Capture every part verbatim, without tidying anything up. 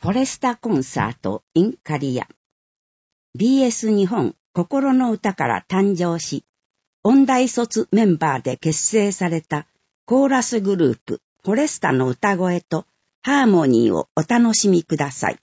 フォレスタコンサート in カリア。ビーエス 日本心の歌から誕生し、音大卒メンバーで結成されたコーラスグループフォレスタの歌声とハーモニーをお楽しみください。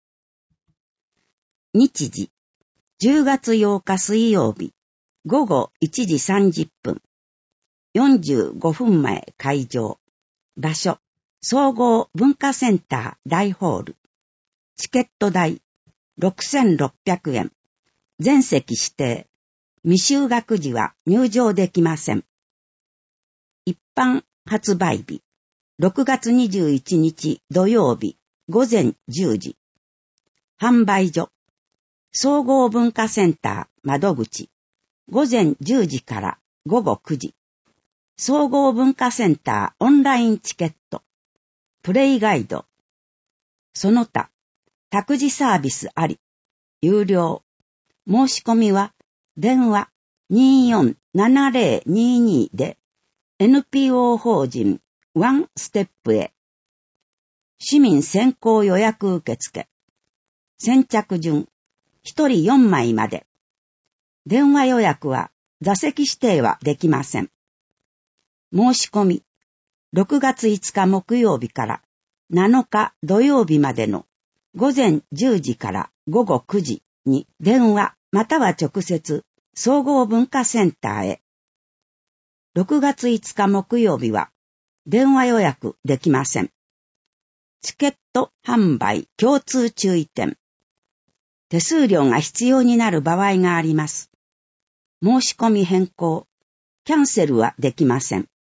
日時、じゅうがつようか水曜日、ごごいちじさんじゅっぷん。よんじゅうごふんまえ開場。場所、総合文化センター大ホール。チケット代ろくせんろっぴゃくえん。全席指定。未就学時は入場できません。一般発売日、ろくがつにじゅういちにち土曜日ごぜんじゅうじ。販売所、総合文化センター窓口、ごぜんじゅうじからごごくじ。総合文化センターオンラインチケット、プレイガイド、その他、託児サービスあり、有料。申し込みは、電話 にーよんななぜろにーにー で エヌピーオー 法人ワンステップへ。市民先行予約受付。先着順、ひとりよんまいまで。電話予約は座席指定はできません。申し込み、ろくがついつか木曜日からなのか土曜日までのごぜんじゅうじからごごくじに電話または直接総合文化センターへ。ろくがついつか木曜日は電話予約できません。チケット販売共通注意点。手数料が必要になる場合があります。申し込み変更、キャンセルはできません。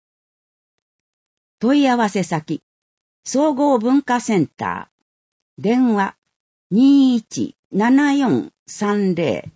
問い合わせ先、総合文化センター。電話 にーいちななよんさんぜ